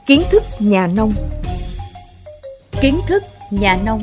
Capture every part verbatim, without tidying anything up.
Kiến thức nhà nông. Kiến thức nhà nông.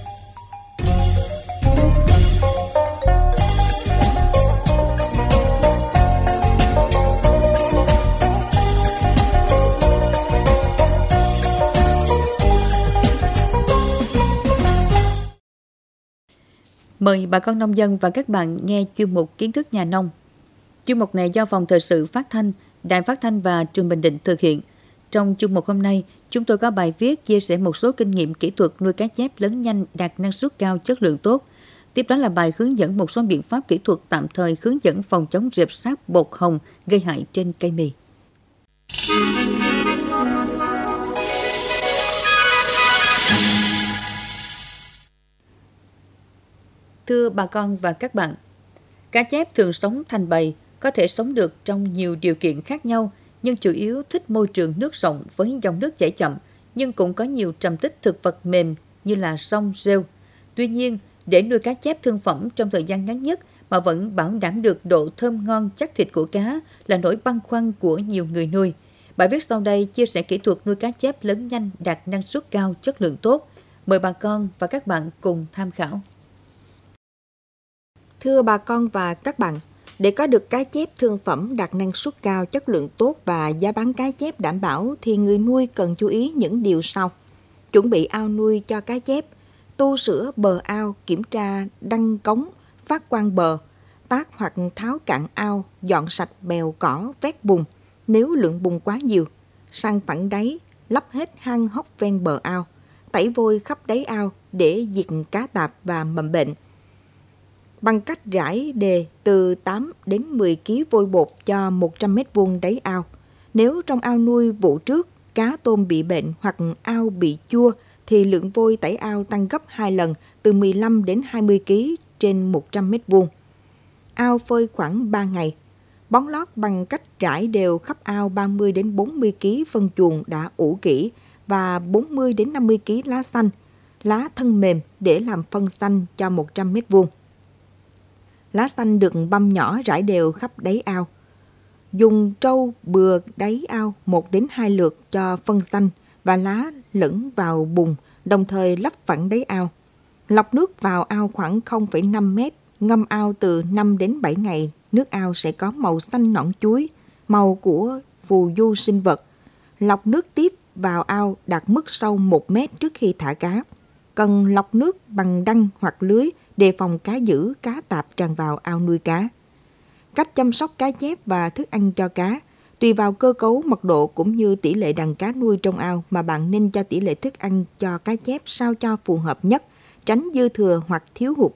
Mời bà con nông dân và các bạn nghe chuyên mục Kiến thức nhà nông. Chuyên mục này do Phòng Thời sự Phát thanh, Đài Phát thanh và Truyền Bình Định thực hiện. Trong chuyên mục hôm nay, chúng tôi có bài viết chia sẻ một số kinh nghiệm kỹ thuật nuôi cá chép lớn nhanh, đạt năng suất cao, chất lượng tốt. Tiếp đó là bài hướng dẫn một số biện pháp kỹ thuật tạm thời hướng dẫn phòng chống rệp sáp bột hồng gây hại trên cây mì. Thưa bà con và các bạn, cá chép thường sống thành bầy, có thể sống được trong nhiều điều kiện khác nhau, nhưng chủ yếu thích môi trường nước rộng với dòng nước chảy chậm, nhưng cũng có nhiều trầm tích thực vật mềm như là song, rêu. Tuy nhiên, để nuôi cá chép thương phẩm trong thời gian ngắn nhất mà vẫn bảo đảm được độ thơm ngon chắc thịt của cá là nỗi băn khoăn của nhiều người nuôi. Bài viết sau đây chia sẻ kỹ thuật nuôi cá chép lớn nhanh, đạt năng suất cao, chất lượng tốt. Mời bà con và các bạn cùng tham khảo. Thưa bà con và các bạn, để có được cá chép thương phẩm đạt năng suất cao, chất lượng tốt và giá bán cá chép đảm bảo thì người nuôi cần chú ý những điều sau. Chuẩn bị ao nuôi cho cá chép, tu sửa bờ ao, kiểm tra đăng cống, phát quang bờ, tát hoặc tháo cạn ao, dọn sạch bèo cỏ, vét bùn. Nếu lượng bùn quá nhiều, san phẳng đáy, lấp hết hang hốc ven bờ ao, tẩy vôi khắp đáy ao để diệt cá tạp và mầm bệnh. Bằng cách rải đề từ tám đến mười ki lô gam vôi bột cho một trăm mét vuông đáy ao. Nếu trong ao nuôi vụ trước cá tôm bị bệnh hoặc ao bị chua thì lượng vôi tẩy ao tăng gấp hai lần, từ mười lăm đến hai mươi ki lô gam trên một trăm mét vuông. Ao phơi khoảng ba ngày. Bón lót bằng cách rải đều khắp ao ba mươi đến bốn mươi ki lô gam phân chuồng đã ủ kỹ và bốn mươi đến năm mươi ki lô gam lá xanh, lá thân mềm để làm phân xanh cho một trăm mét vuông. Lá xanh được băm nhỏ rải đều khắp đáy ao. Dùng trâu bừa đáy ao một đến hai lượt cho phân xanh và lá lẫn vào bùn, đồng thời lấp phẳng đáy ao. Lọc nước vào ao khoảng không phẩy năm mét, ngâm ao từ năm đến bảy ngày, nước ao sẽ có màu xanh nõn chuối, màu của phù du sinh vật. Lọc nước tiếp vào ao đạt mức sâu một mét trước khi thả cá. Cần lọc nước bằng đăng hoặc lưới đề phòng cá dữ, cá tạp tràn vào ao nuôi cá. Cách chăm sóc cá chép và thức ăn cho cá. Tùy vào cơ cấu, mật độ cũng như tỷ lệ đàn cá nuôi trong ao mà bạn nên cho tỷ lệ thức ăn cho cá chép sao cho phù hợp nhất, tránh dư thừa hoặc thiếu hụt.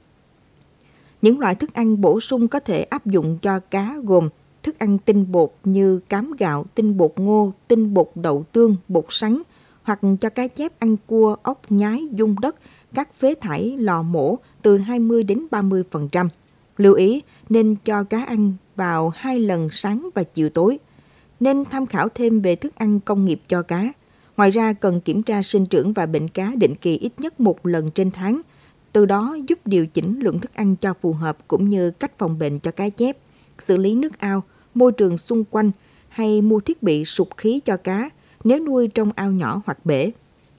Những loại thức ăn bổ sung có thể áp dụng cho cá gồm thức ăn tinh bột như cám gạo, tinh bột ngô, tinh bột đậu tương, bột sắn, hoặc cho cá chép ăn cua, ốc, nhái, dung đất, các phế thải lò mổ từ hai mươi đến ba mươi phần trăm. Lưu ý nên cho cá ăn vào hai lần sáng và chiều tối. Nên tham khảo thêm về thức ăn công nghiệp cho cá. Ngoài ra cần kiểm tra sinh trưởng và bệnh cá định kỳ ít nhất một lần trên tháng. Từ đó giúp điều chỉnh lượng thức ăn cho phù hợp cũng như cách phòng bệnh cho cá chép, xử lý nước ao, môi trường xung quanh hay mua thiết bị sục khí cho cá nếu nuôi trong ao nhỏ hoặc bể.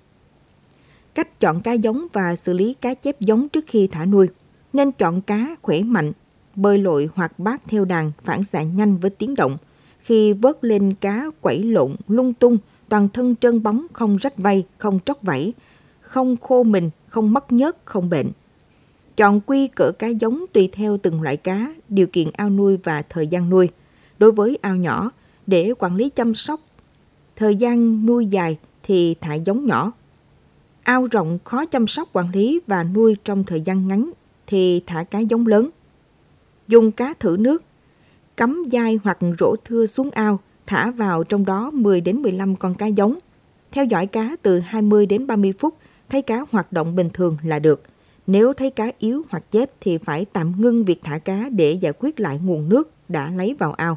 Cách chọn cá giống và xử lý cá chép giống trước khi thả nuôi. Nên chọn cá khỏe mạnh, bơi lội hoặc bát theo đàn, phản xạ nhanh với tiếng động. Khi vớt lên cá quẩy lộn lung tung, toàn thân trơn bóng, không rách vây, không tróc vảy, không khô mình, không mất nhớt, không bệnh. Chọn quy cỡ cá giống tùy theo từng loại cá, điều kiện ao nuôi và thời gian nuôi. Đối với ao nhỏ, để quản lý chăm sóc, thời gian nuôi dài thì thả giống nhỏ. Ao rộng khó chăm sóc quản lý và nuôi trong thời gian ngắn thì thả cá giống lớn. Dùng cá thử nước, cắm dai hoặc rổ thưa xuống ao, thả vào trong đó mười đến mười lăm con cá giống. Theo dõi cá từ hai mươi đến ba mươi phút, thấy cá hoạt động bình thường là được. Nếu thấy cá yếu hoặc chết thì phải tạm ngưng việc thả cá để giải quyết lại nguồn nước đã lấy vào ao.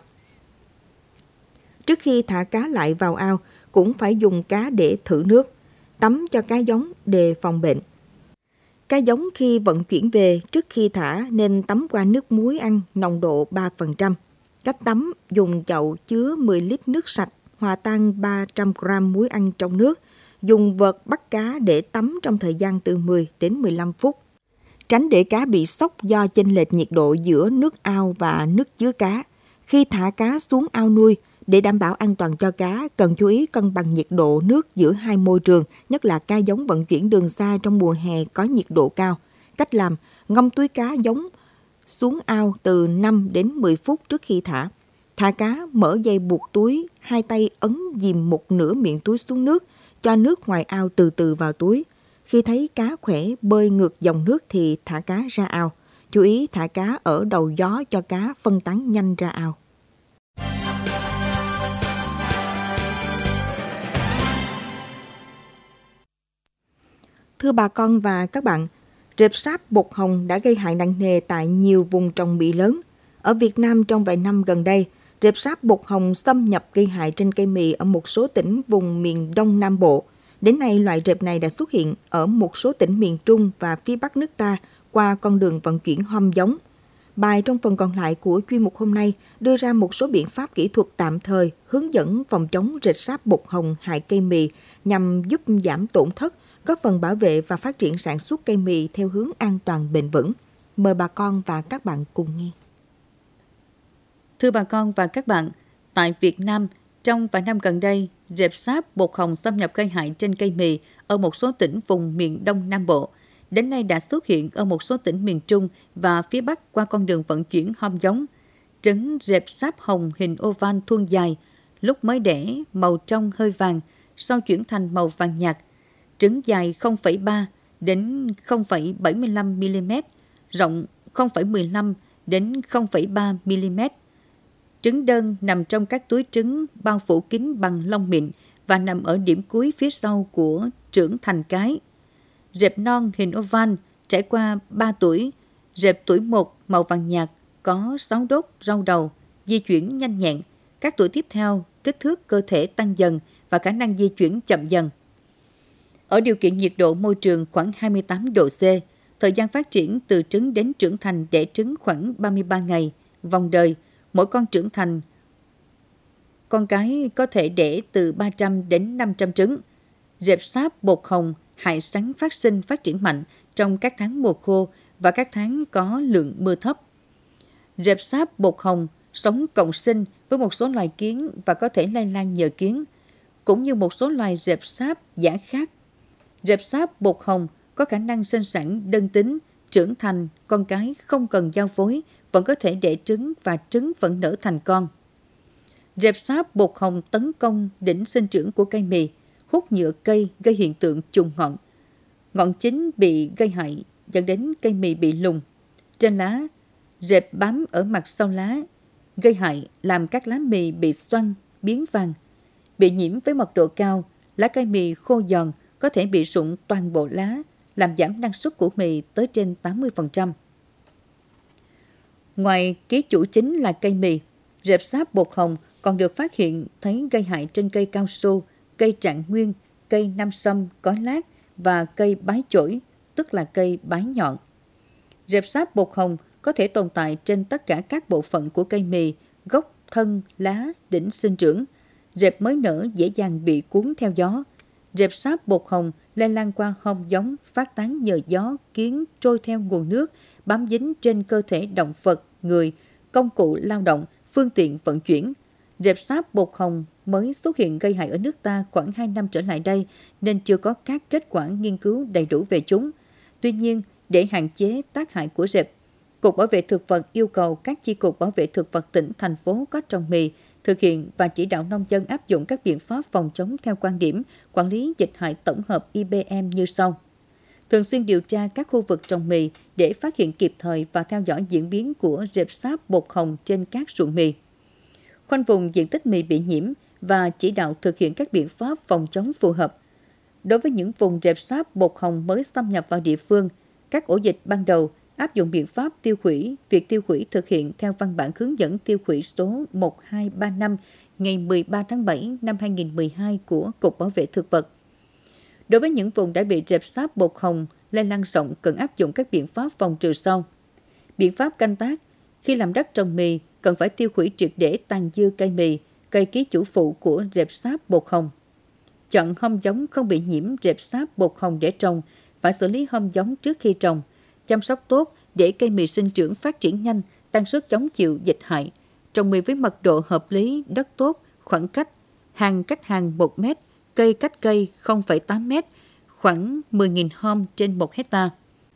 Trước khi thả cá lại vào ao, cũng phải dùng cá để thử nước, tắm cho cá giống đề phòng bệnh. Cá giống khi vận chuyển về trước khi thả nên tắm qua nước muối ăn nồng độ ba phần trăm. Cách tắm: dùng chậu chứa mười lít nước sạch, hòa tan ba trăm gam muối ăn trong nước, dùng vợt bắt cá để tắm trong thời gian từ mười đến mười lăm phút. Tránh để cá bị sốc do chênh lệch nhiệt độ giữa nước ao và nước chứa cá. Khi thả cá xuống ao nuôi, để đảm bảo an toàn cho cá, cần chú ý cân bằng nhiệt độ nước giữa hai môi trường, nhất là cá giống vận chuyển đường xa trong mùa hè có nhiệt độ cao. Cách làm: ngâm túi cá giống xuống ao từ năm đến mười phút trước khi thả. Thả cá, mở dây buộc túi, hai tay ấn dìm một nửa miệng túi xuống nước, cho nước ngoài ao từ từ vào túi. Khi thấy cá khỏe bơi ngược dòng nước thì thả cá ra ao. Chú ý thả cá ở đầu gió cho cá phân tán nhanh ra ao. Thưa bà con và các bạn, rệp sáp bột hồng đã gây hại nặng nề tại nhiều vùng trồng mì lớn. Ở Việt Nam trong vài năm gần đây, rệp sáp bột hồng xâm nhập gây hại trên cây mì ở một số tỉnh vùng miền Đông Nam Bộ. Đến nay, loại rệp này đã xuất hiện ở một số tỉnh miền Trung và phía Bắc nước ta qua con đường vận chuyển hom giống. Bài trong phần còn lại của chuyên mục hôm nay đưa ra một số biện pháp kỹ thuật tạm thời hướng dẫn phòng chống rệp sáp bột hồng hại cây mì nhằm giúp giảm tổn thất, góp phần bảo vệ và phát triển sản xuất cây mì theo hướng an toàn bền vững. Mời bà con và các bạn cùng nghe. Thưa bà con và các bạn, tại Việt Nam, trong vài năm gần đây, rệp sáp bột hồng xâm nhập gây hại trên cây mì ở một số tỉnh vùng miền Đông Nam Bộ. Đến nay đã xuất hiện ở một số tỉnh miền Trung và phía Bắc qua con đường vận chuyển hom giống. Trứng rệp sáp hồng hình oval thuôn dài, lúc mới đẻ màu trong hơi vàng, sau chuyển thành màu vàng nhạt. Trứng dài không phẩy ba đến không phẩy bảy mươi lăm mi-li-mét, rộng không phẩy mười lăm đến không phẩy ba mi-li-mét. Trứng đơn nằm trong các túi trứng bao phủ kín bằng lông mịn và nằm ở điểm cuối phía sau của trưởng thành cái. Rệp non hình oval trải qua ba tuổi, rệp tuổi một màu vàng nhạt, có sáu đốt râu đầu, di chuyển nhanh nhẹn. Các tuổi tiếp theo, kích thước cơ thể tăng dần và khả năng di chuyển chậm dần. Ở điều kiện nhiệt độ môi trường khoảng hai mươi tám độ C, thời gian phát triển từ trứng đến trưởng thành đẻ trứng khoảng ba mươi ba ngày, vòng đời, mỗi con trưởng thành, con cái có thể đẻ từ ba trăm đến năm trăm trứng. Rệp sáp bột hồng hại sắn phát sinh phát triển mạnh trong các tháng mùa khô và các tháng có lượng mưa thấp. Rệp sáp bột hồng sống cộng sinh với một số loài kiến và có thể lây lan nhờ kiến, cũng như một số loài rệp sáp giả khác. Rệp sáp bột hồng có khả năng sinh sản đơn tính, trưởng thành, con cái không cần giao phối, vẫn có thể đẻ trứng và trứng vẫn nở thành con. Rệp sáp bột hồng tấn công đỉnh sinh trưởng của cây mì, hút nhựa cây gây hiện tượng chùng ngọn. Ngọn chính bị gây hại dẫn đến cây mì bị lùn. Trên lá, rệp bám ở mặt sau lá, gây hại làm các lá mì bị xoăn, biến vàng. Bị nhiễm với mật độ cao, lá cây mì khô giòn có thể bị rụng toàn bộ lá, làm giảm năng suất của mì tới trên tám mươi phần trăm. Ngoài ký chủ chính là cây mì, rệp sáp bột hồng còn được phát hiện thấy gây hại trên cây cao su, cây trạng nguyên, cây nam sâm có lát và cây bái chổi, tức là cây bái nhọn. Rệp sáp bột hồng có thể tồn tại trên tất cả các bộ phận của cây mì, gốc, thân, lá, đỉnh sinh trưởng. Rệp mới nở dễ dàng bị cuốn theo gió. Rệp sáp bột hồng lây lan qua hom giống, phát tán nhờ gió, kiến trôi theo nguồn nước, bám dính trên cơ thể động vật, người, công cụ lao động, phương tiện vận chuyển. Rệp sáp bột hồng mới xuất hiện gây hại ở nước ta khoảng hai năm trở lại đây nên chưa có các kết quả nghiên cứu đầy đủ về chúng. Tuy nhiên, để hạn chế tác hại của rệp, Cục Bảo vệ Thực vật yêu cầu các chi cục bảo vệ thực vật tỉnh, thành phố có trồng mì thực hiện và chỉ đạo nông dân áp dụng các biện pháp phòng chống theo quan điểm quản lý dịch hại tổng hợp I B M như sau. Thường xuyên điều tra các khu vực trồng mì để phát hiện kịp thời và theo dõi diễn biến của rệp sáp bột hồng trên các ruộng mì. Khoanh vùng diện tích mì bị nhiễm và chỉ đạo thực hiện các biện pháp phòng chống phù hợp. Đối với những vùng rệp sáp bột hồng mới xâm nhập vào địa phương, các ổ dịch ban đầu áp dụng biện pháp tiêu hủy. Việc tiêu hủy thực hiện theo văn bản hướng dẫn tiêu hủy số một hai ba năm ngày mười ba tháng bảy năm hai nghìn không trăm mười hai của Cục Bảo vệ Thực vật. Đối với những vùng đã bị rệp sáp bột hồng lây lan rộng, cần áp dụng các biện pháp phòng trừ sau. Biện pháp canh tác: khi làm đất trồng mì, cần phải tiêu hủy triệt để tàn dư cây mì, cây ký chủ phụ của rệp sáp bột hồng. Chọn hông giống không bị nhiễm rệp sáp bột hồng để trồng, phải xử lý hông giống trước khi trồng. Chăm sóc tốt để cây mì sinh trưởng phát triển nhanh, tăng sức chống chịu dịch hại. Trồng mì với mật độ hợp lý, đất tốt, khoảng cách, hàng cách hàng một mét, cây cách cây không phẩy tám mét, khoảng mười nghìn hom trên một hecta.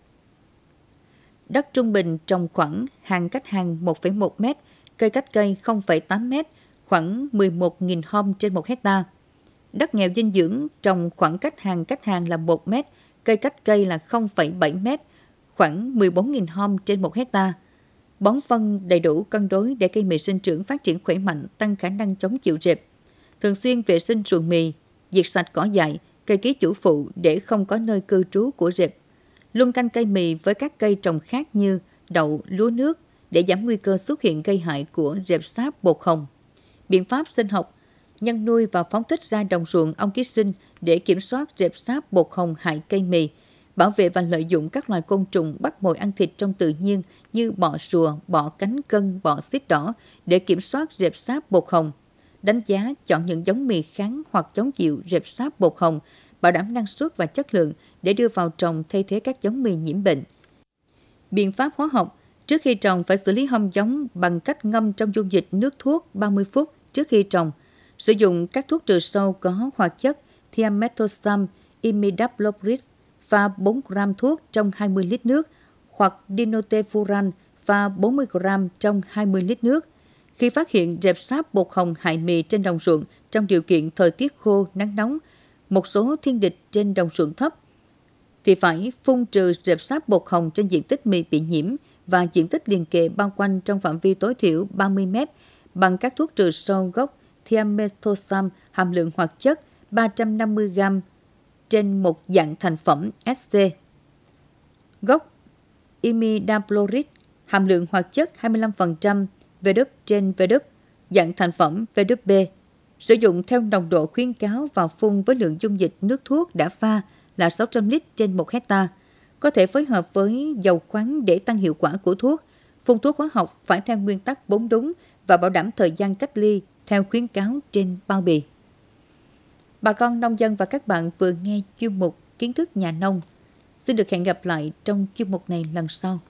Đất trung bình trồng khoảng hàng cách hàng một phẩy một mét, cây cách cây không phẩy tám mét, khoảng mười một nghìn hom trên một hecta. Đất nghèo dinh dưỡng trồng khoảng cách hàng cách hàng là một mét, cây cách cây là không phẩy bảy mét, khoảng mười bốn nghìn hom trên một hecta. Bón phân đầy đủ cân đối để cây mì sinh trưởng phát triển khỏe mạnh, tăng khả năng chống chịu rệp. Thường xuyên vệ sinh ruộng mì, diệt sạch cỏ dại, cây ký chủ phụ để không có nơi cư trú của rệp. Luân canh cây mì với các cây trồng khác như đậu, lúa nước để giảm nguy cơ xuất hiện gây hại của rệp sáp bột hồng. Biện pháp sinh học: nhân nuôi và phóng thích ra đồng ruộng ong ký sinh để kiểm soát rệp sáp bột hồng hại cây mì. Bảo vệ và lợi dụng các loài côn trùng bắt mồi ăn thịt trong tự nhiên như bọ rùa, bọ cánh cân, bọ xít đỏ để kiểm soát rệp sáp bột hồng. Đánh giá, chọn những giống mì kháng hoặc chống chịu rệp sáp bột hồng, bảo đảm năng suất và chất lượng để đưa vào trồng thay thế các giống mì nhiễm bệnh. Biện pháp hóa học: trước khi trồng phải xử lý hông giống bằng cách ngâm trong dung dịch nước thuốc ba mươi phút trước khi trồng. Sử dụng các thuốc trừ sâu có hoạt chất thiamethoxam, imidacloprid pha bốn gam thuốc trong hai mươi lít nước hoặc dinotefuran pha bốn mươi gam trong hai mươi lít nước. Khi phát hiện rệp sáp bột hồng hại mì trên đồng ruộng trong điều kiện thời tiết khô, nắng nóng, một số thiên địch trên đồng ruộng thấp, thì phải phun trừ rệp sáp bột hồng trên diện tích mì bị nhiễm và diện tích liền kề bao quanh trong phạm vi tối thiểu ba mươi mét bằng các thuốc trừ sâu gốc thiamethoxam hàm lượng hoạt chất ba trăm năm mươi gam trên một dạng thành phẩm ét xê. Gốc imidacloprid hàm lượng hoạt chất hai mươi lăm phần trăm vê đê trên vê đê, dạng thành phẩm vê đê bê. Sử dụng theo nồng độ khuyến cáo và phun với lượng dung dịch nước thuốc đã pha là sáu trăm lít trên một hecta. Có thể phối hợp với dầu khoáng để tăng hiệu quả của thuốc. Phun thuốc hóa học phải theo nguyên tắc bốn đúng và bảo đảm thời gian cách ly theo khuyến cáo trên bao bì. Bà con nông dân và các bạn vừa nghe chuyên mục Kiến thức nhà nông. Xin được hẹn gặp lại trong chuyên mục này lần sau.